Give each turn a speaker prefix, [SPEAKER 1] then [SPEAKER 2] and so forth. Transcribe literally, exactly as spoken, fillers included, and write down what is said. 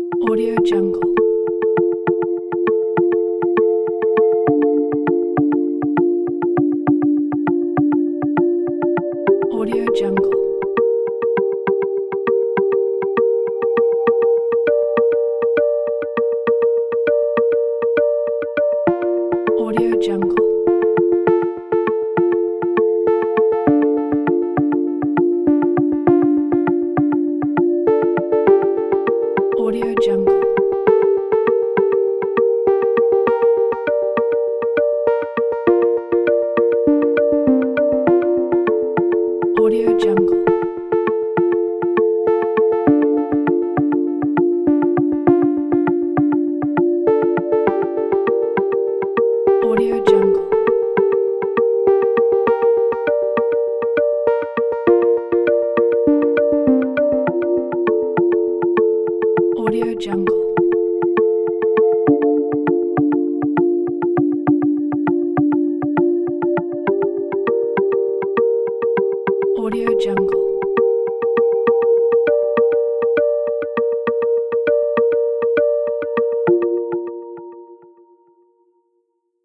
[SPEAKER 1] Audio Jungle. Audio Jungle. Audio Jungle. Audio Jungle. Audio Jungle. Audio Jungle. Audio Jungle. Audio Jungle.